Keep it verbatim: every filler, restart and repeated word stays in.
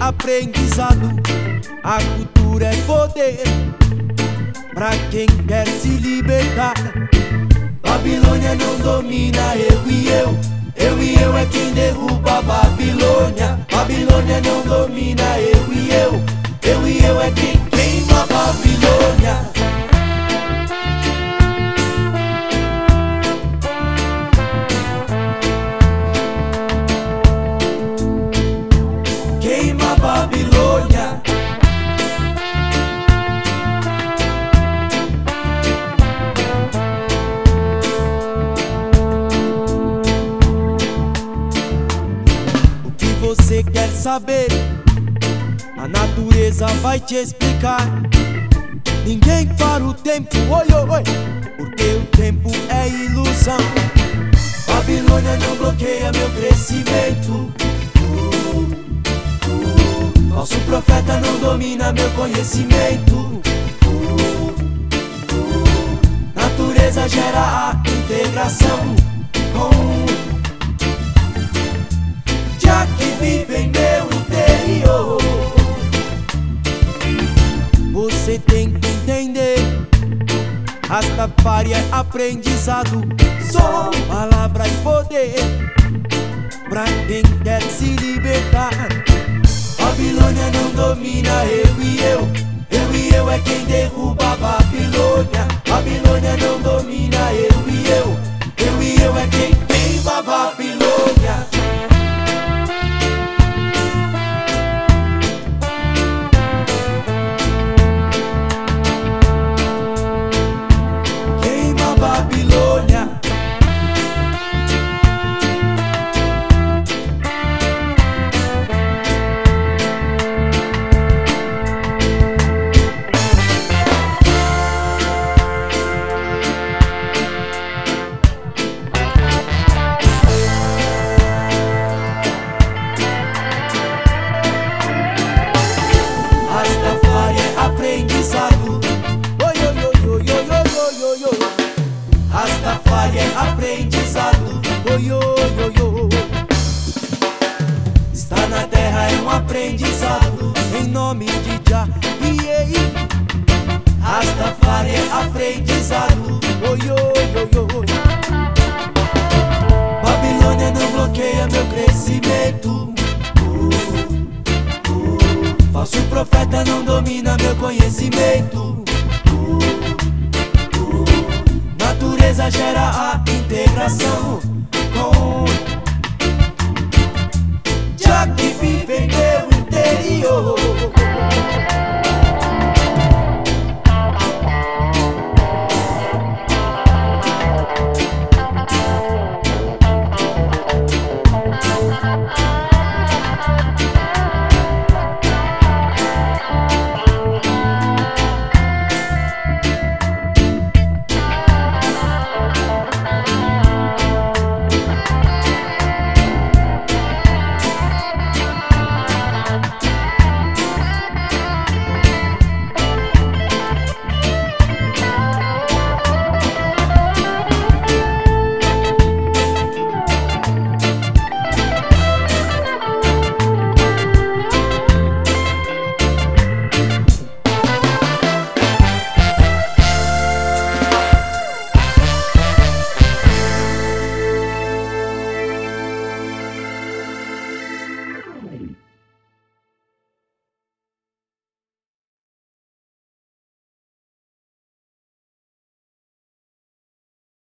aprendizado, a cultura é poder pra quem quer se libertar. Babilônia não domina, eu e eu, eu e eu é quem derruba a Babilônia. Babilônia não domina, eu e eu, eu e eu é quem queima a Babilônia. Queima a Babilônia. O que você quer saber, a natureza vai te explicar. Ninguém para o tempo, oi, oi, oi, porque o tempo é ilusão. Babilônia não bloqueia meu crescimento. Falso profeta não domina meu conhecimento. Natureza gera a integração com já que vive em meu interior. Você tem que entender, Rastafari é aprendizado, som, palavra e poder pra quem quer se libertar. Babilônia não domina, eu e eu, eu e eu é quem derruba a Babilônia. Babilônia não domina, eu e eu, eu e eu é quem queima a Babilônia. Queima a Babilônia. Aprendizado, oi, oi, oi, oi, oi, oi, oi. Rastafari é aprendizado, oi, oi, oi, oi. Estar na terra é um aprendizado, em nome de Jah, yeah. Rastafari é aprendizado, oi, oi, oi, oi. Babilônia não bloqueia meu crescimento. Falso profeta não domina meu conhecimento. uh, uh, Natureza gera a integração